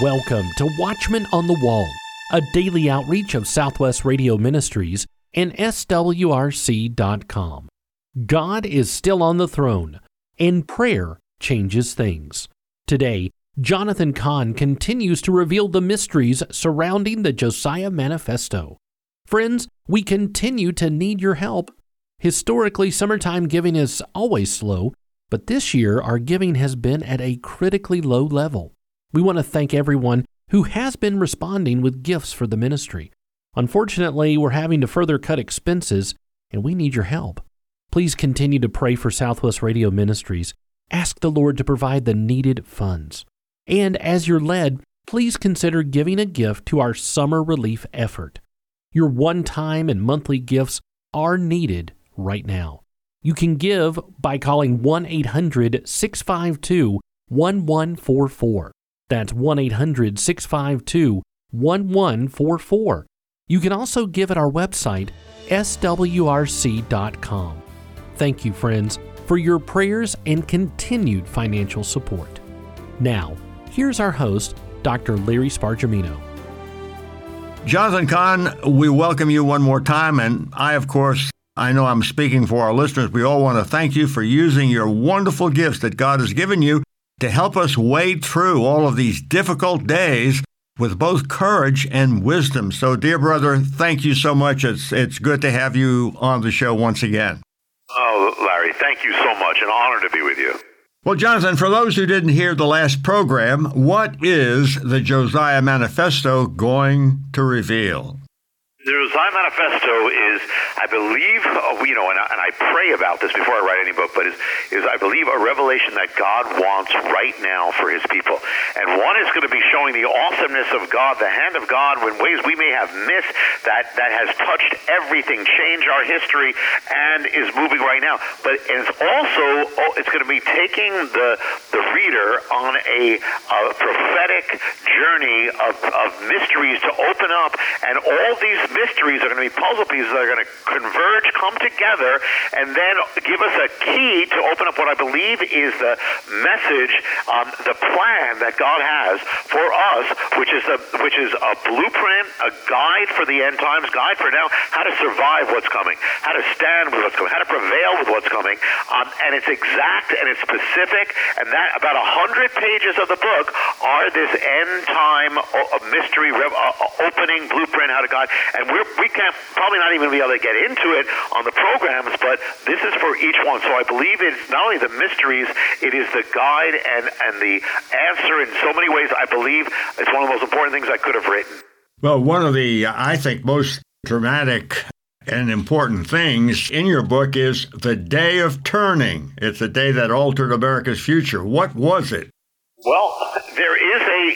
Welcome to Watchman on the Wall, a daily outreach of Southwest Radio Ministries and SWRC.com. God is still on the throne, and prayer changes things. Today, Jonathan Cahn continues to reveal the mysteries surrounding the Josiah Manifesto. Friends, we continue to need your help. Historically, summertime giving is always slow, but this year our giving has been at a critically low level. We want to thank everyone who has been responding with gifts for the ministry. Unfortunately, we're having to further cut expenses, and we need your help. Please continue to pray for Southwest Radio Ministries. Ask the Lord to provide the needed funds. And as you're led, please consider giving a gift to our summer relief effort. Your one-time and monthly gifts are needed right now. You can give by calling 1-800-652-1144. That's 1-800-652-1144. You can also give at our website, swrc.com. Thank you, friends, for your prayers and continued financial support. Now, here's our host, Dr. Larry Spargimino. Jonathan Cahn, we welcome you one more time, and I know I'm speaking for our listeners. We all want to thank you for using your wonderful gifts that God has given you to help us wade through all of these difficult days with both courage and wisdom. So, dear brother, thank you so much. It's good to have you on the show once again. Oh, Larry, thank you so much. An honor to be with you. Well, Jonathan, for those who didn't hear the last program, what is the Josiah Manifesto going to reveal? The Josiah Manifesto is, I believe, and I pray about this before I write any book, but is I believe a revelation that God wants right now for his people. And one is going to be showing the awesomeness of God, the hand of God in ways we may have missed that has touched everything, changed our history, and is moving right now. But it's going to be taking the reader on a prophetic journey of mysteries to open up, and all these mysteries are going to be puzzle pieces that are going to converge, come together, and then give us a key to open up what I believe is the message, the plan that God has for us, which is a blueprint, a guide for the end times, guide for now, how to survive what's coming, how to stand with what's coming, how to prevail with what's coming, and it's exact and it's specific, and that about 100 pages of the book are this end time mystery opening blueprint, how to guide. And we can't probably not even be able to get into it on the programs, but this is for each one. So I believe it's not only the mysteries, it is the guide and the answer in so many ways. I believe it's one of the most important things I could have written. Well, one of the, I think, most dramatic and important things in your book is the Day of Turning. It's the day that altered America's future. What was it? Well, there is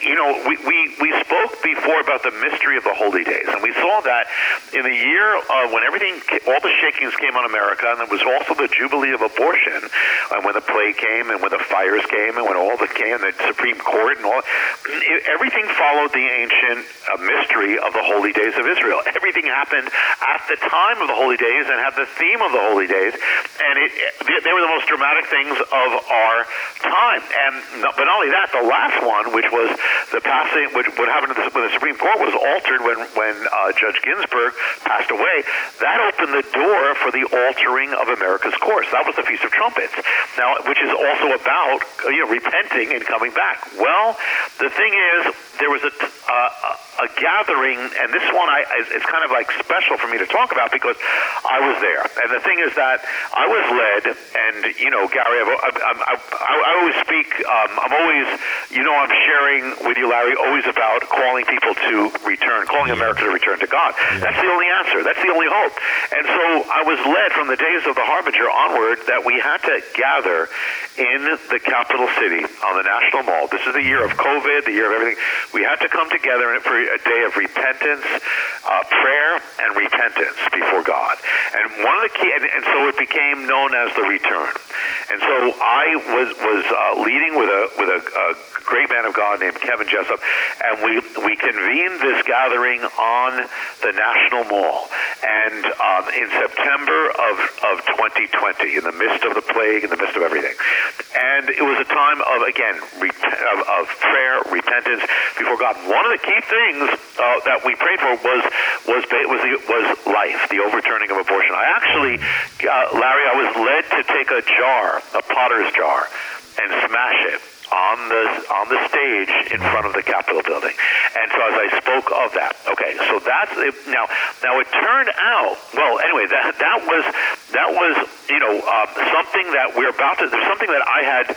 we spoke before about the mystery of the holy days, and we saw that in the year when all the shakings came on America, and there was also the Jubilee of Abortion, and when the plague came, and when the fires came, and when all that came, the Supreme Court, and everything followed the ancient mystery of the holy days of Israel. Everything happened at the time of the holy days and had the theme of the holy days, and they were the most dramatic things of our time. But not only that, the last one, which was the passing, what happened when the Supreme Court was altered when Judge Ginsburg passed away, that opened the door for the altering of America's course. That was the Feast of Trumpets, now, which is also about repenting and coming back. Well, the thing is, there was a gathering, and this one it's kind of like special for me to talk about because I was there. And the thing is that I was led, and Gary, I always speak. I'm always, I'm sharing with you, Larry, always about calling people to return, calling America to return to God. Yeah. That's the only answer. That's the only hope. And so I was led from the days of the Harbinger onward that we had to gather in the capital city on the National Mall. This is the year of COVID, the year of everything. We had to come together for a day of repentance, prayer, and repentance before God. And one of the key, and so it became known as the Return. And so I was leading with a great man of God named Kevin Jessup, and we convened this gathering on the National Mall. and in September of 2020, in the midst of the plague, in the midst of everything. And it was a time of, again, of prayer, repentance before God. One of the key things that we prayed for was life, the overturning of abortion. I actually, Larry, I was led to take a jar, a potter's jar, and smash it on the stage in front of the Capitol building. And so as I spoke of that, okay, so that's it. Now it turned out, well, anyway, that was something that we're about to. There's something that I had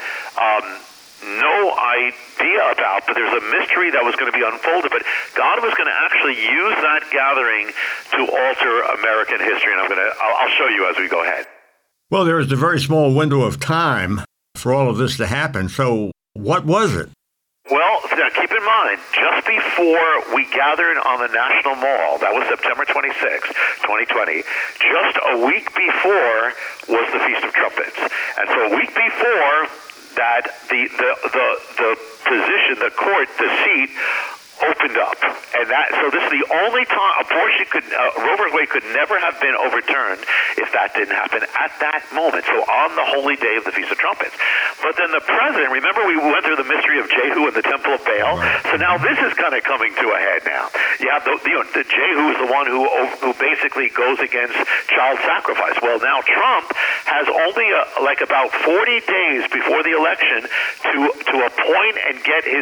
no idea about, but there's a mystery that was going to be unfolded. But God was going to actually use that gathering to alter American history, and I'll show you as we go ahead. Well, there is a very small window of time for all of this to happen. So what was it? Well, now keep in mind, just before we gathered on the National Mall, that was September 26, 2020, just a week before was the Feast of Trumpets. And so a week before that, the position, the court, the seat opened up, and so this is the only time abortion Roe v. Wade could never have been overturned if that didn't happen at that moment. So on the holy day of the Feast of Trumpets. But then the president, remember we went through the mystery of Jehu and the Temple of Baal. So now this is kind of coming to a head. Now you have the Jehu is the one who basically goes against child sacrifice. Well, now Trump has only about 40 days before the election to appoint and get his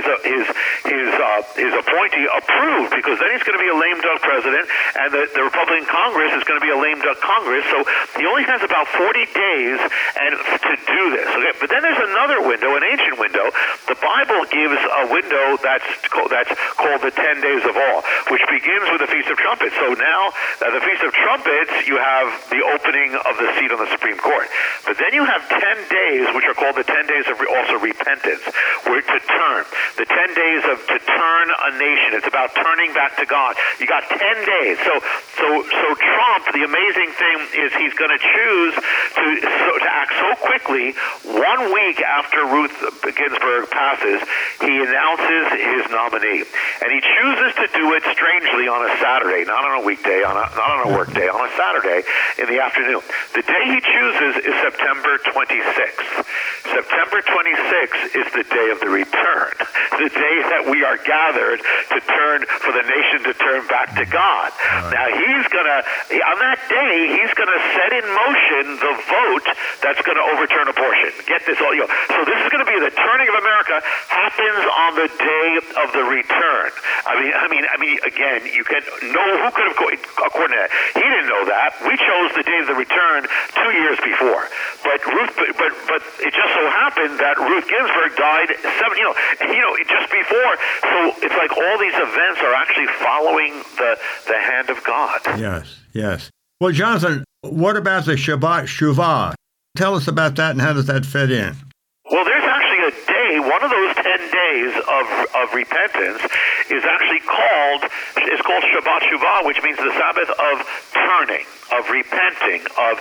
appointee approved, because then he's going to be a lame duck president, and the Republican Congress is going to be a lame duck Congress. So he only has about 40 days to do this. Okay, but then there's another window, an ancient window. The Bible gives a window that's called the 10 days of awe, which begins with the Feast of Trumpets. So now at the Feast of Trumpets, you have the opening of the seat on the Supreme Court. But then you have 10 days, which are called the 10 days of also repentance, where to turn. The 10 days to turn a nation. It's about turning back to God. You got 10 days. So Trump, the amazing thing is he's going to choose to act so quickly. 1 week after Ruth Ginsburg passes, he announces his nominee. And he chooses to do it strangely on a Saturday, not on a weekday, not on a work day, on a Saturday in the afternoon. The day he chooses is September 26th. September 26th is the day of the return, the day that we are gathered to turn, for the nation to turn back to God. Now on that day, he's gonna set in motion the vote that's gonna overturn abortion. Get this, so this is gonna be the turning of America happens on the day of the return. I mean, again, you can know who could have, according to that, he didn't know that. We chose the day of the return 2 years before, but it just so happened that Ruth Ginsburg died just before. So it's like all these events are actually following the hand of God. Yes. Well, Jonathan, what about the Shabbat Shuvah? Tell us about that, and how does that fit in? Well, there's actually a day, one of those 10 days of repentance is actually called Shabbat Shuvah, which means the Sabbath of turning, of repenting,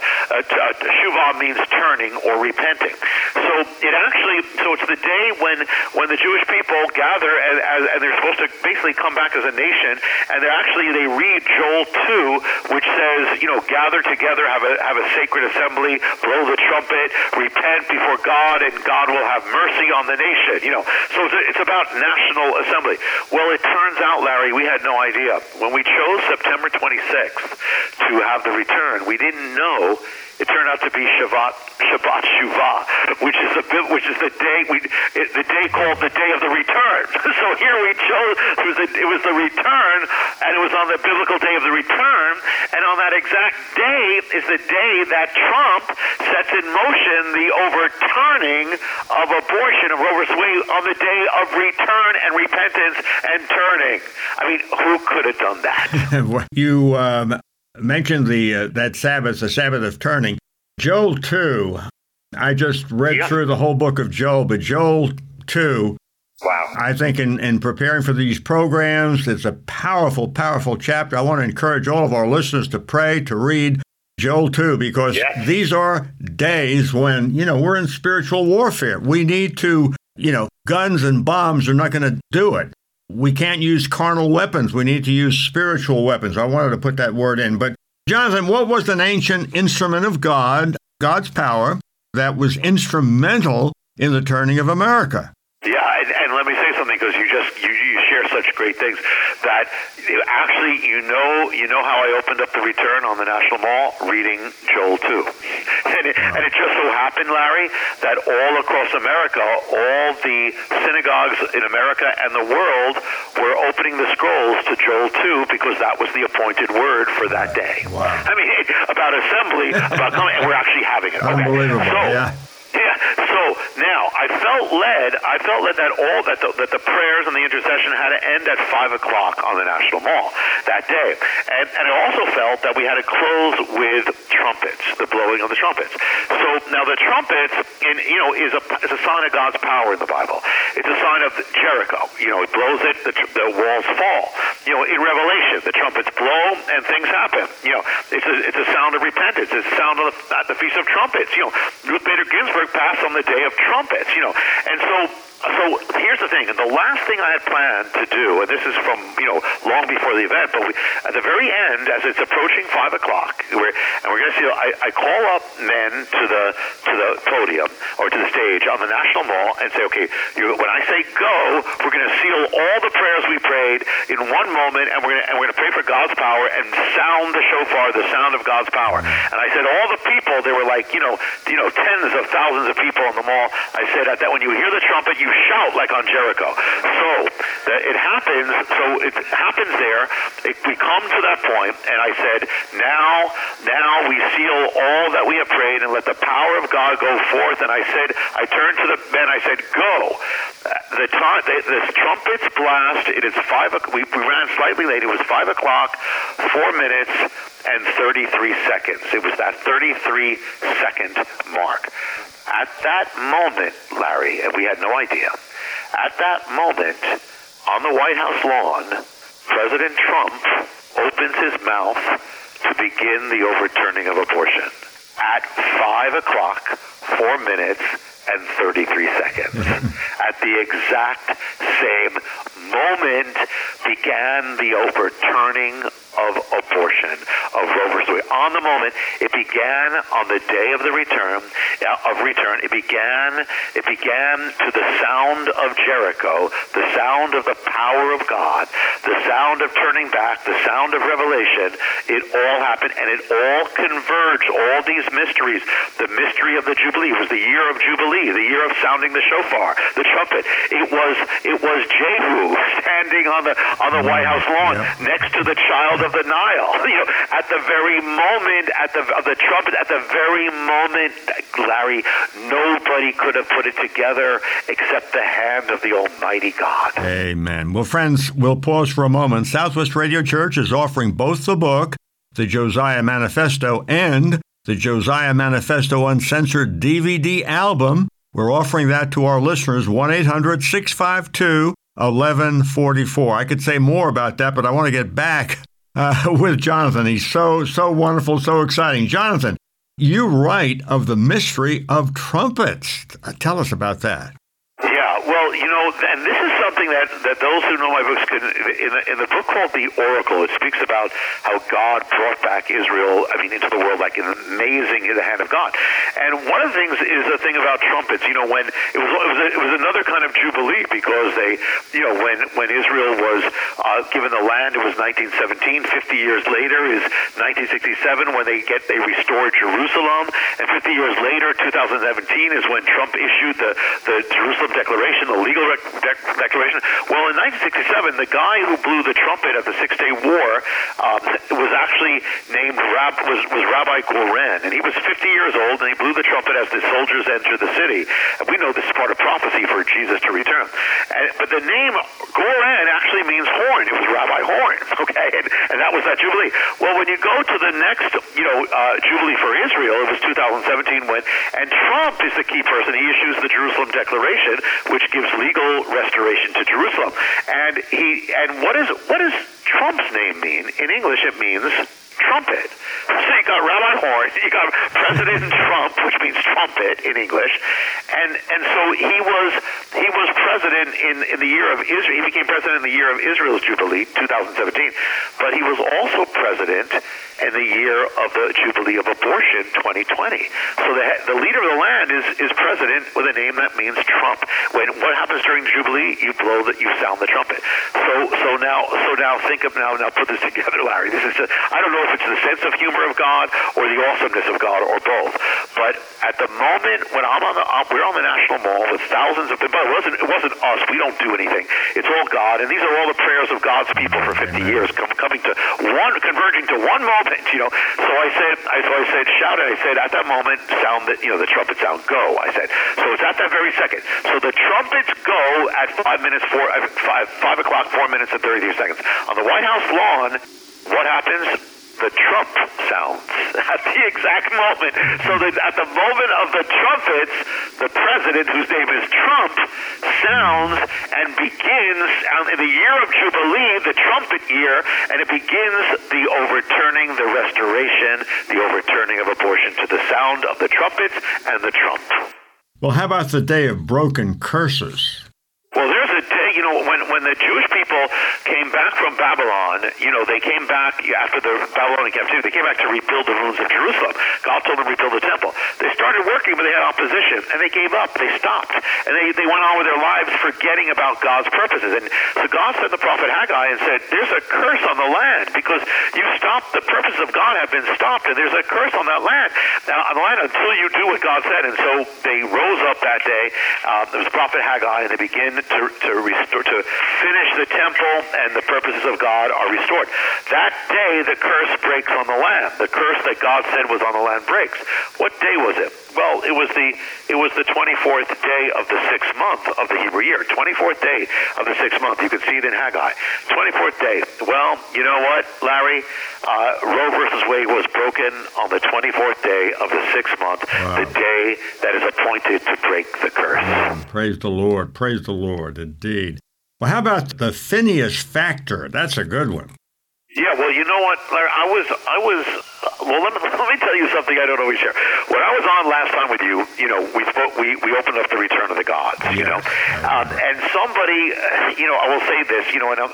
Shuvah means turning or repenting. So it's the day when the Jewish people gather and they're supposed to basically come back as a nation, and they read Joel 2, which says, gather together, have a sacred assembly, blow the trumpet, repent before God, and God will have mercy on the nation. So it's about national assembly. Well, it turns out, Larry, we had no idea. When we chose September 26th to have the return, we didn't know. It turned out to be Shabbat Shuvah, which is the day called the day of the return. So here we chose it was the return, and it was on the biblical day of the return, and on that exact day is the day that Trump sets in motion the overturning of abortion of Roe v. Wade on the day of return and repentance and turning. I mean, who could have done that? You mentioned that Sabbath, the Sabbath of turning. Joel 2, I just read through the whole book of Joel, but Joel 2, wow. I think in preparing for these programs, it's a powerful, powerful chapter. I want to encourage all of our listeners to pray, to read Joel 2, because these are days when, we're in spiritual warfare. We need to, guns and bombs are not going to do it. We can't use carnal weapons. We need to use spiritual weapons. I wanted to put that word in. But Jonathan, what was an ancient instrument of God, God's power, that was instrumental in the turning of America? Yeah, and let me say something, because you share such great things that actually you know how I opened up the return on the National Mall reading Joel 2, and it just so happened, Larry, that all across America, all the synagogues in America and the world were opening the scrolls to Joel 2 because that was the appointed word for that day. Wow. I mean, about assembly, about coming, and we're actually having it. Unbelievable. Okay. Yeah. Yeah. So now I felt led that the prayers and the intercession had to end at 5 o'clock on the National Mall that day, and I also felt that we had to close with trumpets, the blowing of the trumpets. So now the trumpets, is a sign of God's power in the Bible. It's a sign of Jericho. It blows it, the walls fall. In Revelation, the trumpets blow and things happen. It's a sound of repentance. It's a sound at the Feast of Trumpets. Ruth Bader Ginsburg passed on the Day of Trumpets. And so here's the thing, and the last thing I had planned to do, and this is from, long before the event, but at the very end, as it's approaching 5 o'clock, and we're going to see, I call up men to the podium, or to the stage on the National Mall, and say, okay, when I say go, we're going to seal all the prayers we prayed in one moment, and we're going to pray for God's power and sound the shofar, the sound of God's power. And I said, all the people, they were like, tens of thousands of people on the mall. I said that when you hear the trumpet, you shout like on Jericho. So it happens there. We come to that point, and I said, now we seal all that we have prayed, and let the power of God go forth. And I turned to the men, I said, go. The trumpets blast. It is 5 o'clock. We ran slightly late. It was 5 o'clock, 4 minutes, and 33 seconds. It was that 33-second mark. At that moment, Larry, and we had no idea, at that moment, on the White House lawn, President Trump opens his mouth to begin the overturning of abortion. At 5 o'clock, 4 minutes, and 33 seconds. At the exact same moment began the overturning of abortion, of Roe versus Wade. On the moment, it began on the day of the return. It began to the sound of Jericho, the sound of the power of God, the sound of turning back, the sound of revelation. It all happened, and it all converged. All these mysteries. The mystery of the Jubilee. It was the year of Jubilee, the year of sounding the shofar, the trumpet. It was Jehu standing on the White House lawn next to the child of the Nile. At the very moment, of the trumpet, at the very moment, Larry, nobody could have put it together except the hand of the Almighty God. Amen. Well, friends, we'll pause for a moment. Southwest Radio Church is offering both the book, The Josiah Manifesto, and the Josiah Manifesto Uncensored DVD album. We're offering that to our listeners, 1-800-652-1144. I could say more about that, but I want to get back with Jonathan. He's so wonderful, so exciting. Jonathan, you write of the mystery of trumpets. Tell us about that. Yeah, well, and this is something that those who know my books can, in the book called The Oracle, it speaks about how God brought back Israel, into the world, like amazing in the hand of God. And one of the things is the thing about trumpets, when it was another kind of jubilee, because they, when Israel was given the land, it was 1917. 50 years later is 1967 when they restored Jerusalem, and 50 years later, 2017, is when Trump issued the Jerusalem Declaration, the legal declaration. Well, in 1967, the guy who blew the trumpet at the Six-Day War was actually named Rabbi Goren, and he was 50 years old, and he blew the trumpet as the soldiers entered the city. And we know this is part of prophecy for Jesus to return. But the name Goren actually means horn. It was Rabbi Horn, okay? And that was that Jubilee. Well, when you go to the next, Jubilee for Israel, it was 2017 and Trump is the key person. He issues the Jerusalem Declaration, which gives legal restoration to Jerusalem. And what does Trump's name mean? In English, it means trumpet. So you got Rabbi Horn, you got President Trump, which means trumpet in English, and so he was president in the year of Israel. He became president in the year of Israel's Jubilee, 2017. But he was also president in the year of the Jubilee of Abortion, 2020. So the leader of the land is president with a name that means Trump. What happens during the Jubilee? You sound the trumpet. So now think of now put this together, Larry. This is I don't know if it's the sense of humor of God or the awesomeness of God or both. But at the moment when we're on the National Mall with thousands of people. It wasn't us. We don't do anything. It's all God, and these are all the prayers of God's people for 50 years, coming to one, converging to one moment. So I said, shout it. I said, at that moment, sound the trumpet sound, go. I said, so it's at that very second. So the trumpets go at 5 o'clock, 4 minutes and 33 seconds on the White House lawn. What happens? The trump sounds at the exact moment. So that at the moment of the trumpets, the president, whose name is Trump, sounds and begins in the year of Jubilee, the trumpet year, and it begins the overturning, the restoration, the overturning of abortion to the sound of the trumpets and the trump. Well, how about the day of broken curses? Well, there's a day, when the Jewish people came back from Babylon, they came back after the Babylonian captivity, they came back to rebuild the ruins of Jerusalem. God told them to rebuild the temple. They started working, but they had opposition, and they gave up. They stopped. And they went on with their lives forgetting about God's purposes. And so God sent the prophet Haggai and said, there's a curse on the land because you stopped, the purposes of God have been stopped, and there's a curse on that land. Now, on the land until you do what God said. And so they rose up that day. There was prophet Haggai, and they began to restore, to finish the temple, and the purposes of God are restored. That day, the curse breaks on the land. The curse that God said was on the land breaks. What day was it? Well, it was the 24th day of the 6th month of the Hebrew year. 24th day of the 6th month. You can see it in Haggai. 24th day. Well, you know what, Larry? Roe versus Wade was broken on the 24th day of the 6th month, wow. The day that is appointed to break the curse. Praise the Lord. Praise the Lord, indeed. Well, how about the Phineas factor? That's a good one. Yeah, well, you know what, Larry? Well, let me tell you something I don't always share. When I was on last time with you, we opened up the return of the gods, and somebody, I will say this,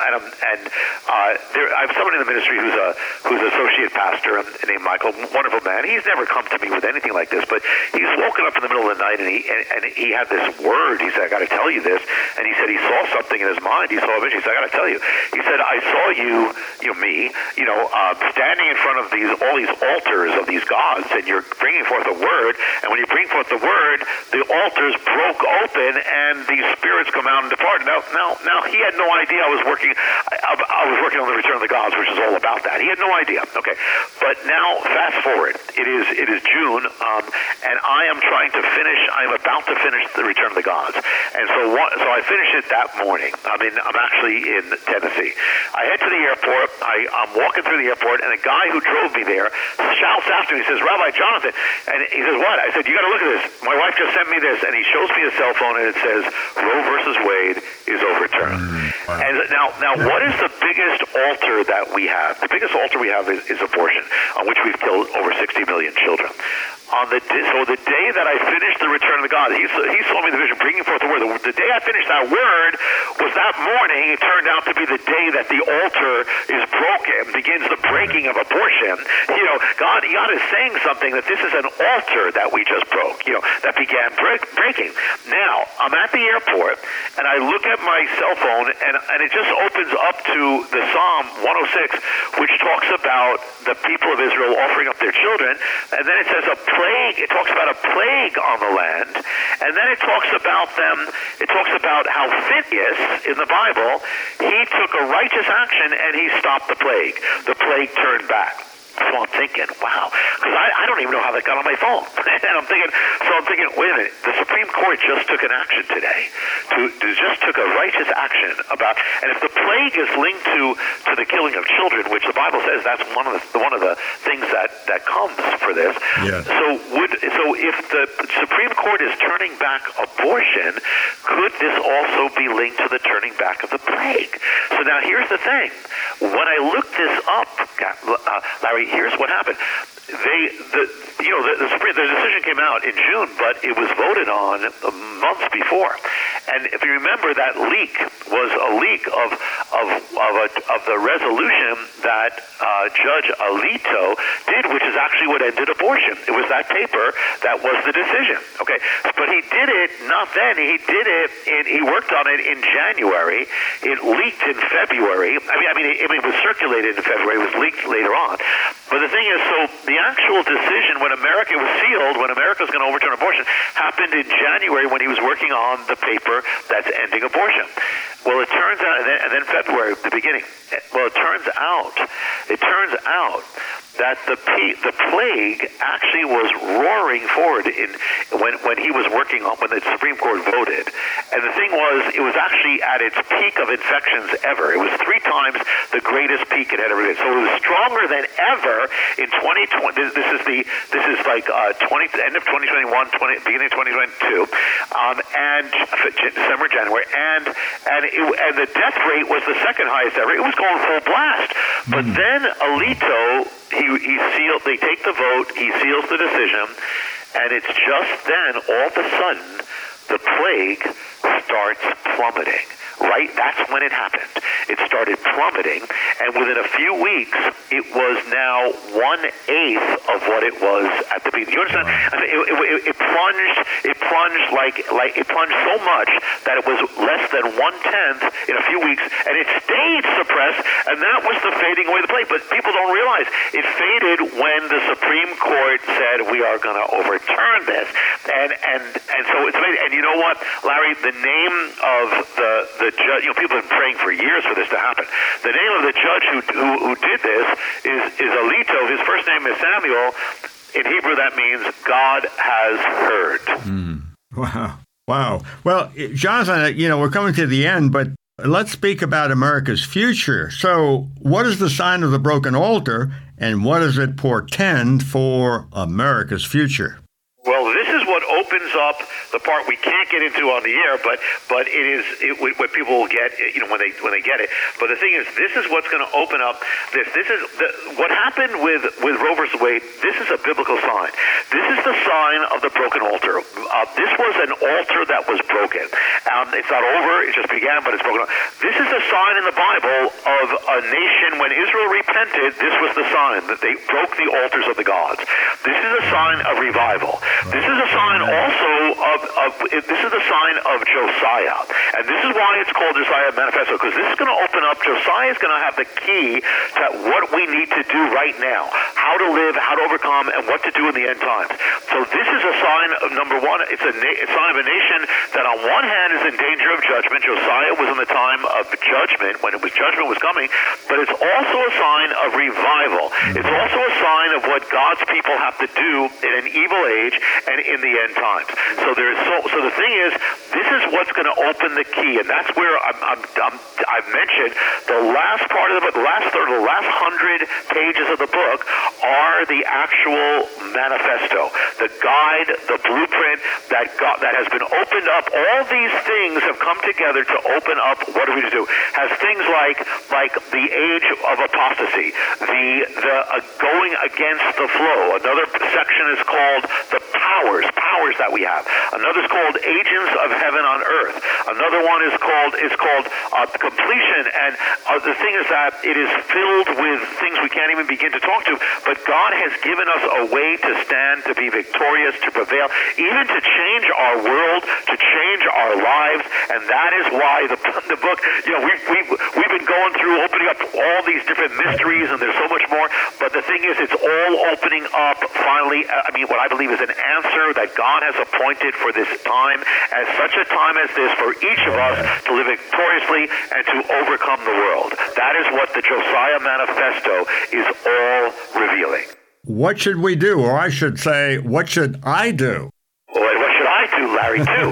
I have somebody in the ministry who's associate pastor named Michael, wonderful man. He's never come to me with anything like this, but he's woken up in the middle of the night and he had this word. He said, I got to tell you this, and he said he saw something in his mind. He saw a vision. He said, I got to tell you. He said, I saw me, standing in front of all these altars of these gods, and you're bringing forth a word, and when you bring forth the word, the altars broke open, and these spirits come out and depart. Now, he had no idea I was working on the return of the gods, which is all about that. He had no idea. Okay, but now fast forward. It is June, and I am about to finish the return of the gods, and so I finished it that morning. I'm actually in Tennessee. I head to the airport. I'm walking through the airport, and the guy who drove me there shouts after me. He says, Rabbi Jonathan, and he says, what? I said, you got to look at this. My wife just sent me this, and he shows me a cell phone, and it says, Roe versus Wade is overturned. Wow. And now, what is the biggest altar that we have? The biggest altar we have is abortion, on which we've killed over 60 million children. So the day that I finished the return of the God, he saw me the vision, bringing forth the word. The day I finished that word was that morning. It turned out to be the day that the altar is broken, begins the breaking of abortion. God is saying something, that this is an altar that we just broke, that began breaking. Now, I'm at the airport, and I look at my cell phone, and it just opens up to the Psalm 106, which talks about the people of Israel offering up their children, and then it says it talks about a plague on the land, and then it talks about how Phineas in the Bible, he took a righteous action and he stopped the plague. The plague turned back. So I'm thinking, wow, because I don't even know how that got on my phone. And I'm thinking, wait a minute, the Supreme Court just took an action today, just took a righteous action about, and if the plague is linked to the killing of children, which the Bible says that's one of the things that comes for this. Yes. So if the Supreme Court is turning back abortion, could this also be linked to the turning back of the plague? So now here's the thing. When I looked this up, Larry, here's what happened. The decision came out in June, but it was voted on months before. And if you remember, that leak was a leak of the resolution that Judge Alito did, which is actually what ended abortion. It was that paper that was the decision. Okay, but he did it not then. He did it. He worked on it in January. It leaked in February. I mean, it was circulated in February. It was leaked later on. But the thing is, so the actual decision when America was sealed, when America was going to overturn abortion, happened in January when he was working on the paper that's ending abortion. Well, it turns out, and then February, the beginning. Well, it turns out that the plague actually was roaring forward when he was working on, when the Supreme Court voted. And the thing was, it was actually at its peak of infections ever. It was 3 times the greatest peak it had ever been. So it was stronger than ever in 2020. This is like end of 2021, beginning of 2022, and December, January, and the death rate was the second highest ever. It was going full blast. But then Alito, he sealed. They take the vote. He seals the decision, and it's just then, all of a sudden, the plague starts plummeting. Right? That's when it happened. It started plummeting, and within a few weeks, it was now 1/8 of what it was at the beginning. You understand? I mean, it plunged so much that it was less than 1/10 in a few weeks, and it stayed suppressed, and that was the fading away of the plague. But people don't realize it faded when the Supreme Court said we are going to overturn this, and so it's amazing. And you know what, Larry? The name of the judge, people have been praying for years for this to happen. The name of the judge who did this is Alito. His first name is Samuel. In Hebrew, that means God has heard. Wow. Well, Jonathan, we're coming to the end, but let's speak about America's future. So what is the sign of the broken altar, and what does it portend for America's future? Well, this is what opens up the part we can't get into on the air, but it is what people will get, when they get it. But the thing is, this is what's going to open up this. This is what happened with Roe versus Wade. This is a biblical sign. This is the sign of the broken altar. This was an altar that was broken. It's not over. It just began, but it's broken. This is a sign in the Bible of a nation when Israel repented. This was the sign that they broke the altars of the gods. This is a sign of revival. This is a sign also this is a sign of Josiah. And this is why it's called Josiah Manifesto, because this is going to open up. Josiah is going to have the key to what we need to do right now, how to live, how to overcome, and what to do in the end times. So this is a sign of, number one, it's a sign of a nation that on one hand is in danger of judgment. Josiah was in the time of judgment, when judgment was coming, but it's also a sign of revival. It's also a sign of what God's people have to do in an evil age and in the end times. So the thing is, this is what's going to open the key, and that's where I've mentioned the last part of the book, the last third, the last 100 pages of the book are the actual manifesto, the guide, the blueprint that has been opened up. All these things have come together to open up. What are we to do? Has things like the age of apostasy, the going against the flow. Another section is called the powers that we have. Another is called agents of heaven on earth. Another one is called completion. And the thing is that it is filled with things we can't even begin to talk to. But God has given us a way to stand, to be victorious, to prevail, even to change our world, to change our lives. And that is why the book, we've been going through opening up all these different mysteries, and there's so much more. But the thing is, it's all opening up finally, what I believe is an answer that God has appointed for this time, at such a time as this, for each of us to live victoriously and to overcome the world. That is what the Josiah Manifesto is all revealing. What should we do? Or I should say, what should I do? Well, what should I do, Larry, too?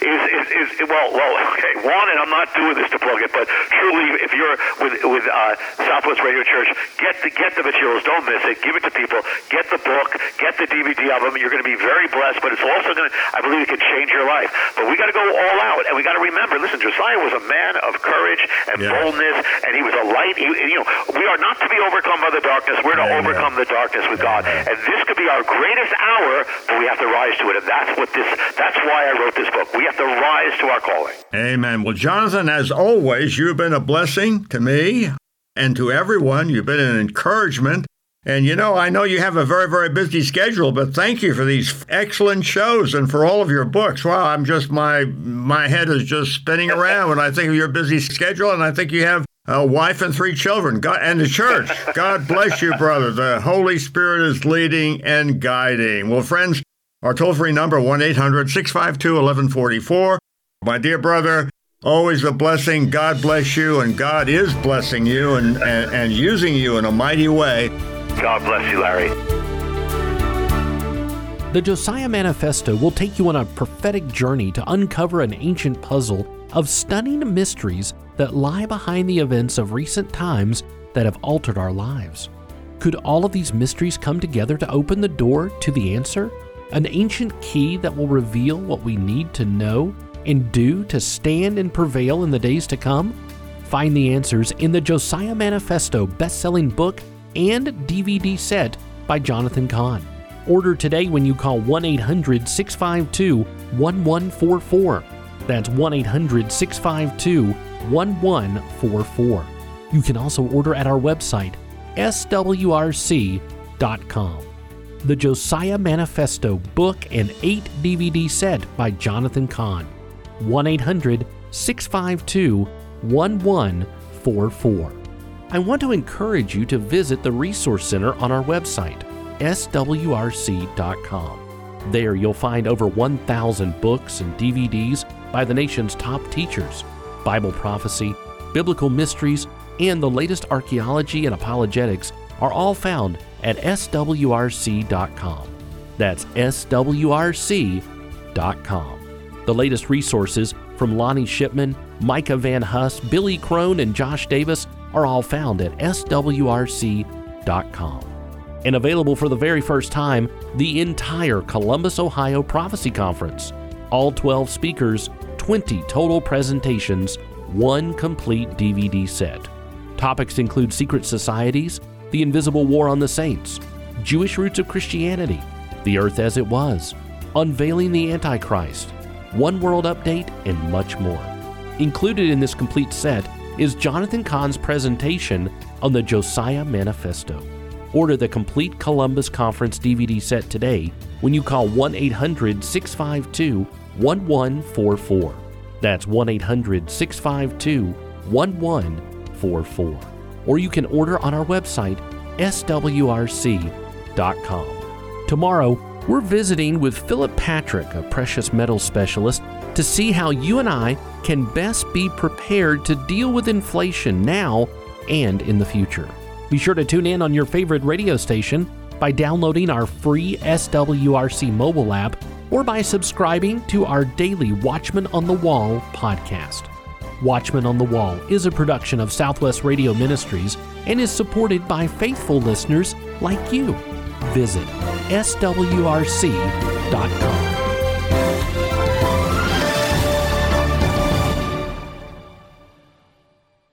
Okay, one, and I'm not doing this to plug it, but truly, if you're with Southwest Radio Church, get the materials. Don't miss it. Give it to people. Get the book. Get the DVD of them. You're going to be very blessed, but it's also going to, I believe, it can change your life. But we got to go all out, and we got to remember remember, listen, Josiah was a man of courage and boldness, and he was a light. We are not to be overcome by the darkness. We're to overcome the darkness with God. And this could be our greatest hour, but we have to rise to it. And that's why I wrote this book. We have to rise to our calling. Amen. Well, Jonathan, as always, you've been a blessing to me and to everyone. You've been an encouragement. And, I know you have a very, very busy schedule, but thank you for these excellent shows and for all of your books. Wow, my head is just spinning around when I think of your busy schedule, and I think you have a wife and 3 children, God, and the church. God bless you, brother. The Holy Spirit is leading and guiding. Well, friends, our toll-free number, 1-800-652-1144. My dear brother, always a blessing. God bless you, and God is blessing you and using you in a mighty way. God bless you, Larry. The Josiah Manifesto will take you on a prophetic journey to uncover an ancient puzzle of stunning mysteries that lie behind the events of recent times that have altered our lives. Could all of these mysteries come together to open the door to the answer? An ancient key that will reveal what we need to know and do to stand and prevail in the days to come? Find the answers in the Josiah Manifesto best-selling book and DVD set by Jonathan Cahn. Order today when you call 1-800-652-1144. That's 1-800-652-1144. You can also order at our website, swrc.com. The Josiah Manifesto book and 8 DVD set by Jonathan Cahn. 1-800-652-1144. I want to encourage you to visit the Resource Center on our website, swrc.com. There you'll find over 1,000 books and DVDs by the nation's top teachers, Bible prophecy, biblical mysteries, and the latest archaeology and apologetics are all found at swrc.com. That's swrc.com. The latest resources from Lonnie Shipman, Micah Van Huss, Billy Crone, and Josh Davis are all found at swrc.com. And available for the very first time, the entire Columbus, Ohio Prophecy Conference. All 12 speakers, 20 total presentations, 1 complete DVD set. Topics include secret societies, the invisible war on the saints, Jewish roots of Christianity, the earth as it was, unveiling the Antichrist, One World Update, and much more. Included in this complete set is Jonathan Cahn's presentation on the Josiah Manifesto. Order the complete Columbus Conference DVD set today when you call 1-800-652-1144. That's 1-800-652-1144. Or you can order on our website, swrc.com. Tomorrow, we're visiting with Philip Patrick, a precious metals specialist, to see how you and I can best be prepared to deal with inflation now and in the future. Be sure to tune in on your favorite radio station by downloading our free SWRC mobile app or by subscribing to our daily Watchman on the Wall podcast. Watchman on the Wall is a production of Southwest Radio Ministries and is supported by faithful listeners like you. Visit swrc.com.